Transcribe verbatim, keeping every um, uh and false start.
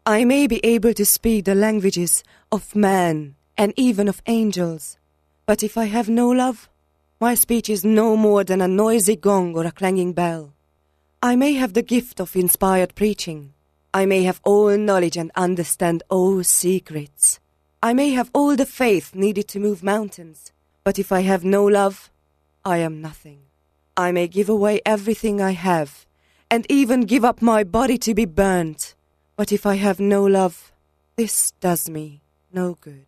I may be able to speak the languages of man and even of angels, but if I have no love, my speech is no more than a noisy gong or a clanging bell. I may have the gift of inspired preaching. I may have all knowledge and understand all secrets. I may have all the faith needed to move mountains, but if I have no love, I am nothing. I may give away everything I have, and even give up my body to be burnt, but if I have no love, this does me no good.